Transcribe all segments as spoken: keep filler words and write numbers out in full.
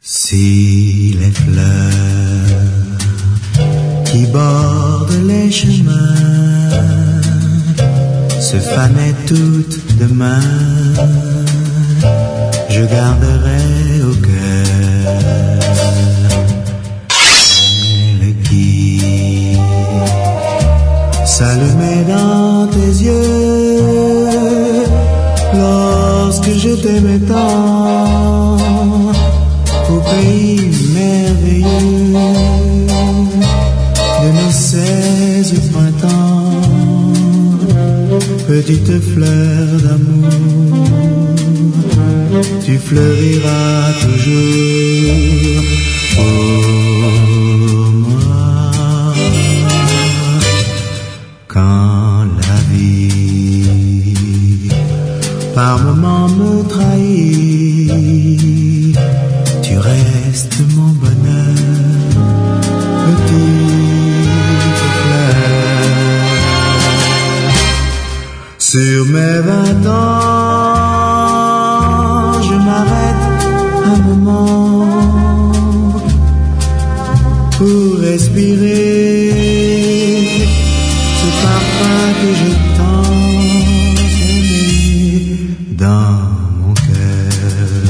Si les fleurs qui bordent les chemins se fanaient toutes demain, je garderai au cœur celle qui s'allumait dans tes yeux lorsque je t'aimais tant au pays merveilleux de nos seize printemps. Petite fleur d'amour, tu fleuriras toujours pour moi. Quand la vie par moments me trahit, tu restes mon bonheur, petite fleur. Sur mes vingt ans, je m'arrête un moment pour respirer ce parfum que j'ai tant aimé dans mon cœur.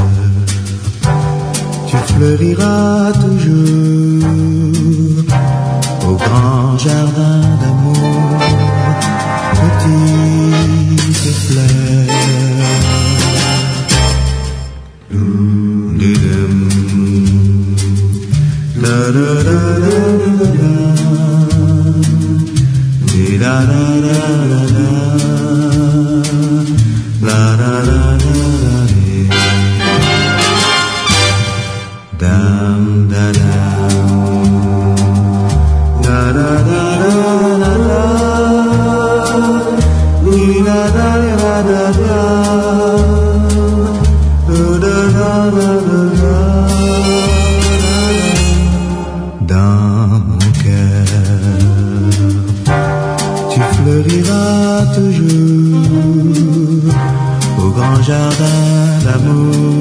Tu fleuriras toujours au grand jardin d'amour, petite fleur. Da da da da da da da da da dam da da da da da da da da da da dans mon cœur, tu fleuriras toujours au grand jardin d'amour.